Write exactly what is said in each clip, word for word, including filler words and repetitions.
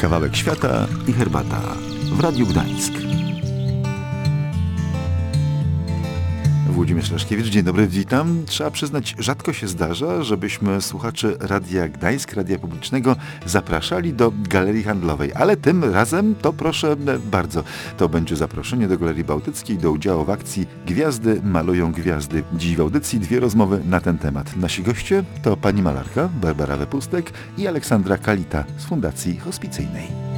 Kawałek świata i herbata w Radiu Gdańsk. Włodzimierz Leszkiewicz, dzień dobry, witam. Trzeba przyznać, rzadko się zdarza, żebyśmy słuchaczy Radia Gdańsk, Radia Publicznego zapraszali do Galerii Handlowej, ale tym razem to proszę bardzo. To będzie zaproszenie do Galerii Bałtyckiej do udziału w akcji Gwiazdy malują gwiazdy. Dziś w audycji dwie rozmowy na ten temat. Nasi goście to pani malarka Barbara Wepustek i Aleksandra Kalita z Fundacji Hospicyjnej.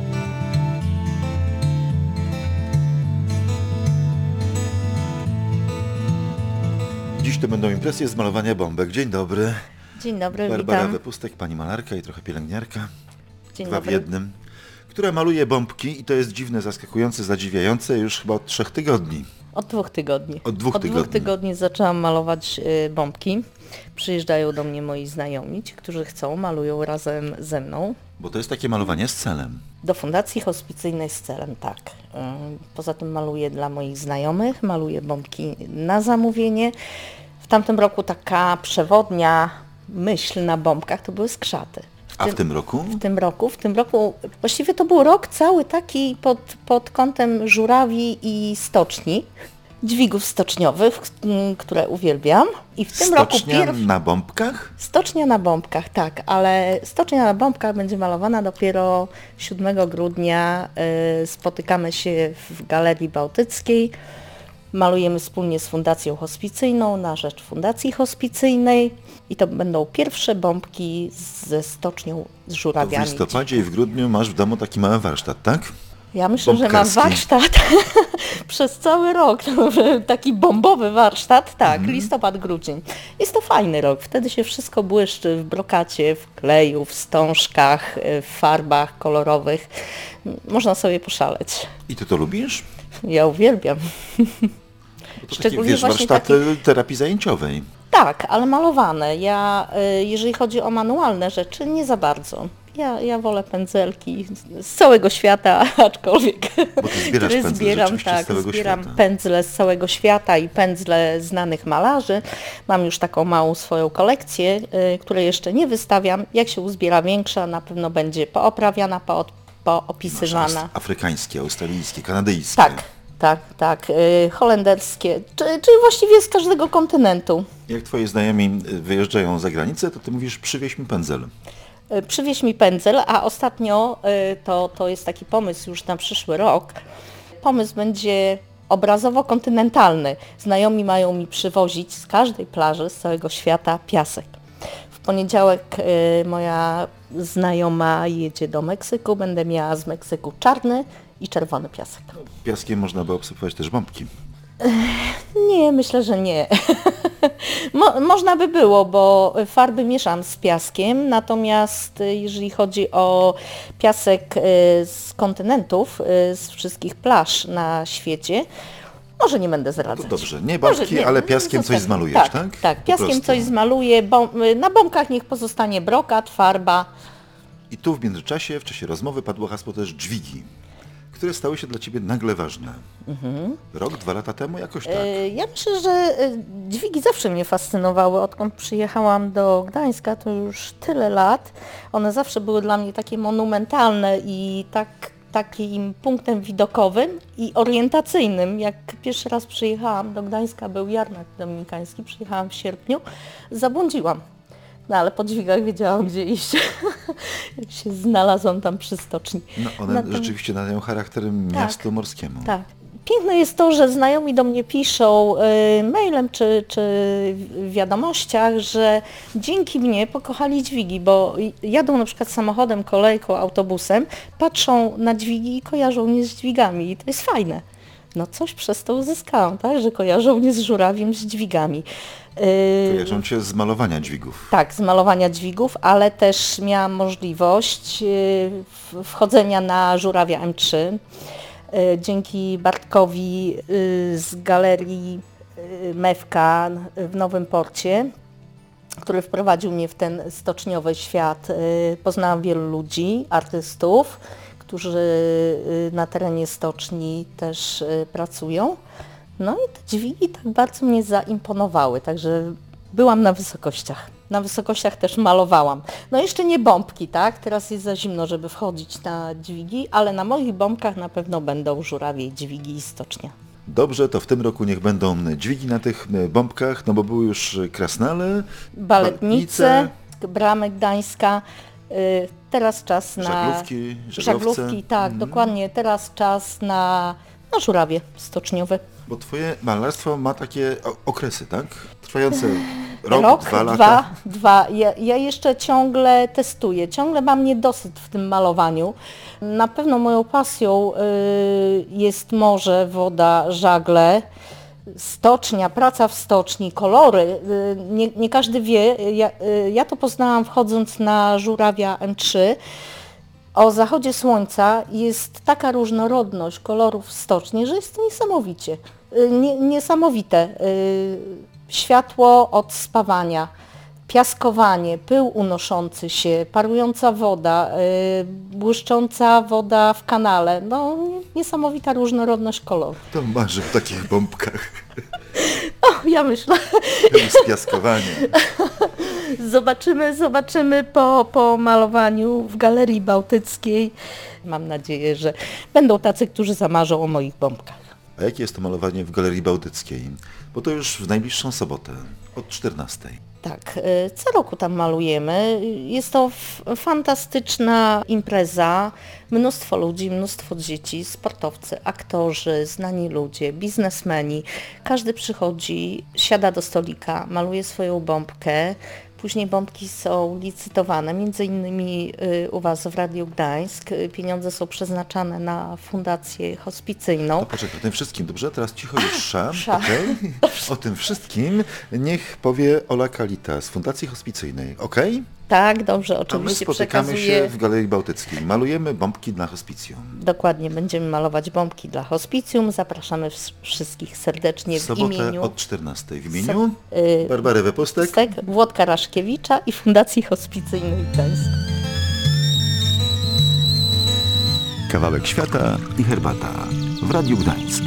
Dziś to będą impresje z malowania bombek. Dzień dobry. Dzień dobry, Barbara witam. Wepustek, pani malarka i trochę pielęgniarka. Dzień Dwa dobry. w jednym. Która maluje bombki i to jest dziwne, zaskakujące, zadziwiające już chyba od trzech tygodni. Od dwóch tygodni. Od dwóch Od tygodni. dwóch tygodni zaczęłam malować y, bombki. Przyjeżdżają do mnie moi znajomi, ci, którzy chcą, malują razem ze mną. Bo to jest takie malowanie z celem. Do Fundacji Hospicyjnej z celem, tak. Y, poza tym maluję dla moich znajomych, maluję bombki na zamówienie. W tamtym roku taka przewodnia myśl na bombkach to były skrzaty. A w tym roku? W tym roku, w tym roku, właściwie to był rok cały taki pod, pod kątem żurawi i stoczni, dźwigów stoczniowych, m, które uwielbiam. I w tym Stocznia roku pierw... na bombkach? Stocznia na bombkach, tak, ale stocznia na bombkach będzie malowana dopiero siódmego grudnia. Y, spotykamy się w Galerii Bałtyckiej. Malujemy wspólnie z Fundacją Hospicyjną na rzecz Fundacji Hospicyjnej i to będą pierwsze bombki ze stocznią z To w żurawiami. listopadzie i w grudniu masz w domu taki mały warsztat, tak? Ja myślę, że mam Bombkarski. warsztat przez cały rok, taki bombowy warsztat, tak, Mhm. listopad, grudzień. Jest to fajny rok, wtedy się wszystko błyszczy w brokacie, w kleju, w wstążkach, w farbach kolorowych. Można sobie poszaleć. I ty to lubisz? Ja uwielbiam. Bo to takie, Szczególnie wiesz, właśnie warsztaty terapii zajęciowej. Tak, ale malowane. Ja, y, jeżeli chodzi o manualne rzeczy, nie za bardzo. Ja, ja wolę pędzelki z całego świata, aczkolwiek Bo ty zbierasz które pędzle zbieram, rzeczywiście tak, z całego zbieram świata. pędzle z całego świata i pędzle znanych malarzy. Mam już taką małą swoją kolekcję, y, której jeszcze nie wystawiam. Jak się uzbiera większa, na pewno będzie pooprawiana, po, Masz poopisywana. afrykańskie, australijskie, kanadyjskie. Tak, tak, tak. Y, holenderskie, czy, czyli właściwie z każdego kontynentu. Jak twoi znajomi wyjeżdżają za granicę, to ty mówisz, przywieź mi pędzel. Y, Przywieź mi pędzel, a ostatnio y, to, to jest taki pomysł już na przyszły rok. Pomysł będzie obrazowo-kontynentalny. Znajomi mają mi przywozić z każdej plaży z całego świata piasek. W poniedziałek y, moja znajoma jedzie do Meksyku, będę miała z Meksyku czarny i czerwony piasek. Piaskiem można by obsypywać też bombki. Nie, myślę, że nie. Mo, można by było, bo farby mieszam z piaskiem, natomiast y, jeżeli chodzi o piasek y, z kontynentów, y, z wszystkich plaż na świecie, może nie będę To zdradzać. dobrze, nie Może bombki, nie, ale no, piaskiem coś zostawię. zmalujesz, tak? tak? Tak, Po piaskiem prostu. coś zmaluję. Bom, y, na bombkach niech pozostanie brokat, farba. I tu w międzyczasie, w czasie rozmowy padło hasło też dźwigi, które stały się dla ciebie nagle ważne. Rok, dwa lata temu jakoś tak. Y, Ja myślę, że y, dźwigi zawsze mnie fascynowały. Odkąd przyjechałam do Gdańska, to już tyle lat. One zawsze były dla mnie takie monumentalne i tak, takim punktem widokowym i orientacyjnym. Jak pierwszy raz przyjechałam do Gdańska, był jarmark dominikański, przyjechałam w sierpniu, zabłądziłam. No ale po dźwigach wiedziałam, gdzie iść. Jak się znalazłam tam przy stoczni. No one Natom- rzeczywiście nadają charakter miastu morskiemu. Tak. Piękne jest to, że znajomi do mnie piszą y, mailem czy, czy w wiadomościach, że dzięki mnie pokochali dźwigi, bo jadą na przykład samochodem, kolejką, autobusem, patrzą na dźwigi i kojarzą mnie z dźwigami i to jest fajne. No coś przez to uzyskałam, tak, że kojarzą mnie z żurawiem, z dźwigami. Y, Kojarzą cię z malowania dźwigów. tak, z malowania dźwigów, ale też miałam możliwość y, w- wchodzenia na żurawia M trzy. Y, Dzięki Bartkowi y, z galerii y, Mewka w Nowym Porcie, który wprowadził mnie w ten stoczniowy świat. Y, Poznałam wielu ludzi, artystów, którzy y, na terenie stoczni też y, pracują. No i te dźwigi tak bardzo mnie zaimponowały, także byłam na wysokościach. na wysokościach też malowałam. No jeszcze nie bombki, tak? Teraz jest za zimno, żeby wchodzić na dźwigi, ale na moich bombkach na pewno będą żurawie, dźwigi i stocznia. Dobrze, to w tym roku niech będą dźwigi na tych bombkach, no bo były już krasnale, Baletnice, bramy Gdańska. Teraz czas na... żaglówki, żaglowce. Żaglówki, tak, Mhm. dokładnie. Teraz czas na, na żurawie stoczniowe. Bo twoje malarstwo ma takie o- okresy, tak? Trwające rok, Rok, dwa lata. dwa, dwa. Ja, ja jeszcze ciągle testuję, ciągle mam niedosyt w tym malowaniu. Na pewno moją pasją y, jest morze, woda, żagle, stocznia, praca w stoczni, kolory. Y, nie, nie każdy wie, ja, y, ja to poznałam wchodząc na żurawia M trzy. O zachodzie słońca jest taka różnorodność kolorów w stoczni, że jest to niesamowicie, y, nie, niesamowite. Y, Światło od spawania, piaskowanie, pył unoszący się, parująca woda, y, błyszcząca woda w kanale. No niesamowita różnorodność kolorów. To marzy w takich bombkach. O, ja myślę. Spiaskowanie. Zobaczymy, zobaczymy po, po malowaniu w Galerii Bałtyckiej. Mam nadzieję, że będą tacy, którzy zamarzą o moich bombkach. A jakie jest to malowanie w Galerii Bałtyckiej? Bo to już w najbliższą sobotę, od czternastej. Tak, y, co roku tam malujemy. Jest to f- fantastyczna impreza. Mnóstwo ludzi, mnóstwo dzieci, sportowcy, aktorzy, znani ludzie, biznesmeni. Każdy przychodzi, siada do stolika, maluje swoją bombkę. Później bombki są licytowane, między innymi y, u Was w Radiu Gdańsk. Y, Pieniądze są przeznaczane na fundację hospicyjną. No poczekaj, o tym wszystkim, dobrze? Teraz cicho już sza, Sza. okej? O tym wszystkim niech powie Ola Kalita z Fundacji Hospicyjnej, okej? Tak, dobrze, A my oczywiście spotykamy przekazuję. się w Galerii Bałtyckiej. Malujemy bombki dla hospicjum. Dokładnie, będziemy malować bombki dla hospicjum. Zapraszamy wsz- wszystkich serdecznie W w sobotę imieniu od czternastej. W imieniu y, Barbary Wepustek. Pustek, Włodka Raszkiewicza i Fundacji Hospicyjnej Gdańsk. Kawałek świata i herbata w Radiu Gdańsk.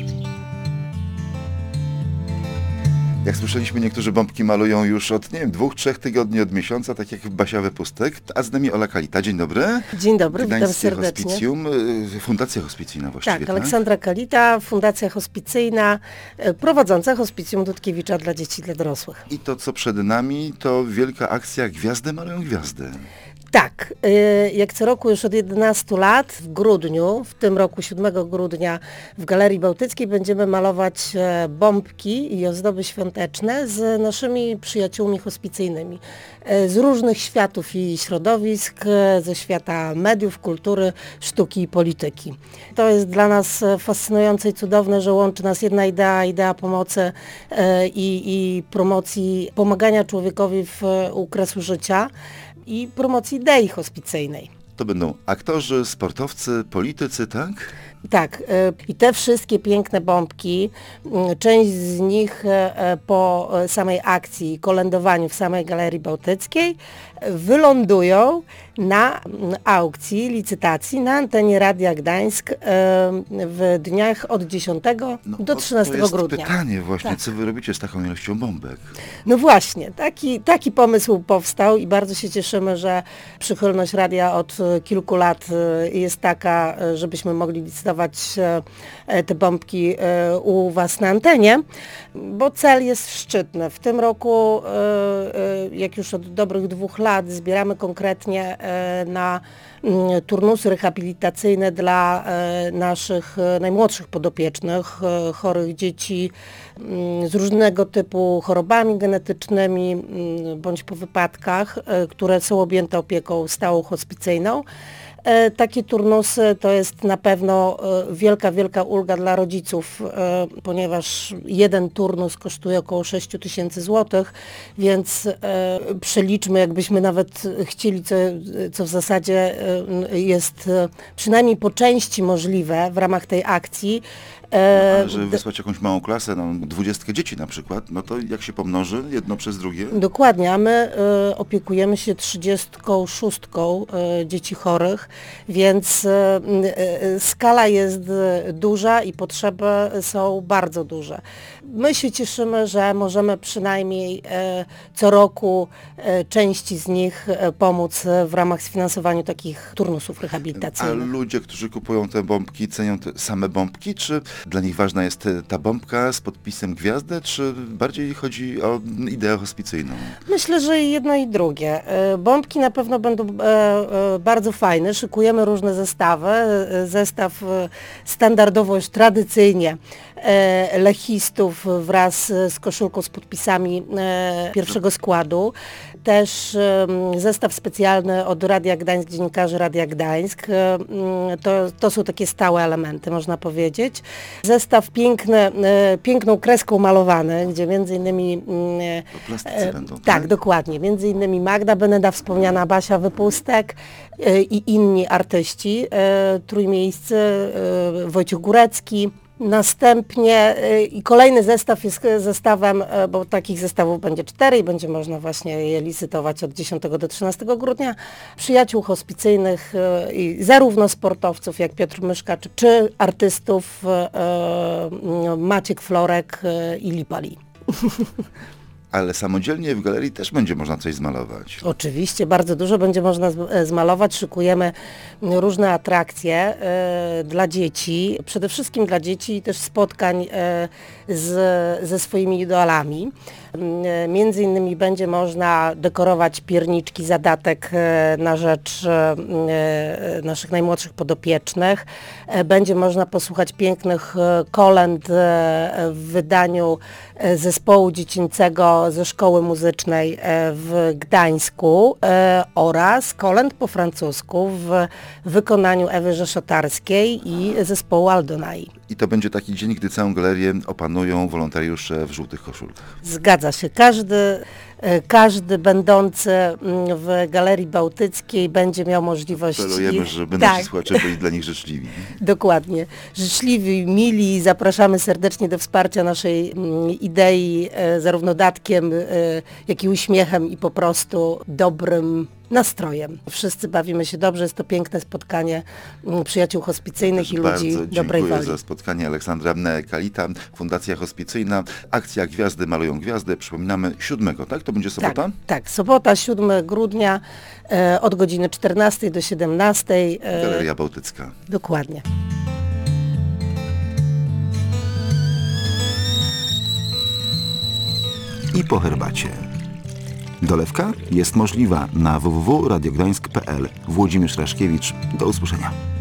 Jak słyszeliśmy, niektórzy bombki malują już od, nie wiem, dwóch, trzech tygodni, od miesiąca, tak jak Basia Wypustek. A z nami Ola Kalita. Dzień dobry. Dzień dobry, witam Gdańskie serdecznie. Hospicjum, y, Fundacja Hospicyjna właściwie, Tak, tak? Aleksandra Kalita, Fundacja Hospicyjna, e, prowadząca Hospicjum Dudkiewicza dla dzieci i dla dorosłych. I to, co przed nami, to wielka akcja Gwiazdy malują gwiazdy. Tak, e, jak co roku już od jedenastu lat w grudniu, w tym roku siódmego grudnia w Galerii Bałtyckiej będziemy malować e, bombki i ozdoby świąteczne z naszymi przyjaciółmi hospicyjnymi e, z różnych światów i środowisk, e, ze świata mediów, kultury, sztuki i polityki. To jest dla nas e, fascynujące i cudowne, że łączy nas jedna idea, idea pomocy e, i, i promocji pomagania człowiekowi w e, u kresu życia i promocji idei hospicyjnej. To będą aktorzy, sportowcy, politycy, tak? Tak, e, i te wszystkie piękne bombki, m, część z nich e, e, po e, samej akcji, kolędowaniu w samej Galerii Bałtyckiej e, wylądują na m, aukcji, licytacji na antenie Radia Gdańsk e, w dniach od dziesiątego do o, trzynastego to jest grudnia. pytanie właśnie, Tak. co wy robicie z taką ilością bombek? No właśnie, taki, taki pomysł powstał i bardzo się cieszymy, że przychylność radia od e, kilku lat e, jest taka, e, żebyśmy mogli licytować e, te bombki e, u Was na antenie, bo cel jest szczytny. W tym roku, e, e, jak już od dobrych dwóch lat, zbieramy konkretnie e, na mm, turnusy rehabilitacyjne dla e, naszych e, najmłodszych podopiecznych, e, chorych dzieci mm, z różnego typu chorobami genetycznymi mm, bądź po wypadkach, e, które są objęte opieką stałą hospicyjną. E, Takie turnusy to jest na pewno e, wielka, wielka ulga dla rodziców, e, ponieważ jeden turnus kosztuje około sześć tysięcy złotych, więc e, przeliczmy, jakbyśmy nawet chcieli, co, co w zasadzie e, jest e, przynajmniej po części możliwe w ramach tej akcji, E, Ale żeby wysłać jakąś małą klasę, no, dwudziestkę dzieci na przykład, no to jak się pomnoży jedno przez drugie? Dokładnie, a my e, opiekujemy się trzydziestką szóstką e, dzieci chorych, więc e, e, skala jest e, duża i potrzeby są bardzo duże. My się cieszymy, że możemy przynajmniej e, co roku e, części z nich e, pomóc e, w ramach sfinansowania takich turnusów A rehabilitacyjnych. ludzie, którzy kupują te bombki, cenią te same bombki, czy dla nich ważna jest e, ta bombka z podpisem gwiazdy, czy bardziej chodzi o ideę hospicyjną? Myślę, że i jedno i drugie. E, Bombki na pewno będą e, e, bardzo fajne. Szykujemy różne zestawy. E, Zestaw e, standardowo już tradycyjnie e, lechistów wraz z koszulką z podpisami e, pierwszego składu. Też e, zestaw specjalny od Radia Gdańsk, dziennikarzy Radia Gdańsk. E, To, to są takie stałe elementy, można powiedzieć. Zestaw piękny, e, piękną kreską malowany, gdzie między innymi mm, To plastycy E, będą, tak? Tak, dokładnie. Między innymi Magda Beneda, wspomniana Basia Wypustek e, i inni artyści e, trójmiejscy, e, Wojciech Górecki. Następnie e, i kolejny zestaw jest zestawem, e, bo takich zestawów będzie cztery i będzie można właśnie je licytować od dziesiątego do trzynastego grudnia. Przyjaciół hospicyjnych, e, i zarówno sportowców jak Piotr Myszka, czy, czy artystów e, e, Maciek Florek e, i Lipali. Ale samodzielnie w galerii też będzie można coś zmalować. Oczywiście, bardzo dużo będzie można z- e, zmalować. Szykujemy różne atrakcje e, dla dzieci, przede wszystkim dla dzieci i też spotkań e, z, ze swoimi idolami. E, między innymi będzie można dekorować pierniczki, zadatek e, na rzecz e, e, naszych najmłodszych podopiecznych. E, będzie można posłuchać pięknych e, kolęd e, w wydaniu e, zespołu dziecięcego ze szkoły muzycznej e, w Gdańsku e, oraz kolęd po francusku w wykonaniu Ewy Rzeszotarskiej i zespołu Aldonai. I to będzie taki dzień, gdy całą galerię opanują wolontariusze w żółtych koszulkach. Zgadza się. Każdy, e, każdy będący mm, w Galerii Bałtyckiej będzie miał możliwość... Apelujemy, żeby tak, nasi słuchacze byli dla nich życzliwi. dokładnie. Życzliwi, mili, zapraszamy serdecznie do wsparcia naszej mm, idei, e, zarówno datkiem, e, jak i uśmiechem i po prostu dobrym nastrojem. Wszyscy bawimy się dobrze, jest to piękne spotkanie mm, przyjaciół hospicyjnych Też i ludzi bardzo dobrej dziękuję woli. za spotkanie. Aleksandra Kalita, Fundacja Hospicyjna, akcja Gwiazdy malują gwiazdy. Przypominamy siódmego, tak? To będzie sobota? Tak, tak, sobota, siódmego grudnia e, od godziny czternastej do siedemnastej. E, Galeria Bałtycka. dokładnie. I po herbacie. Dolewka jest możliwa na w w w kropka radiogdańsk kropka p l. Włodzimierz Raszkiewicz. Do usłyszenia.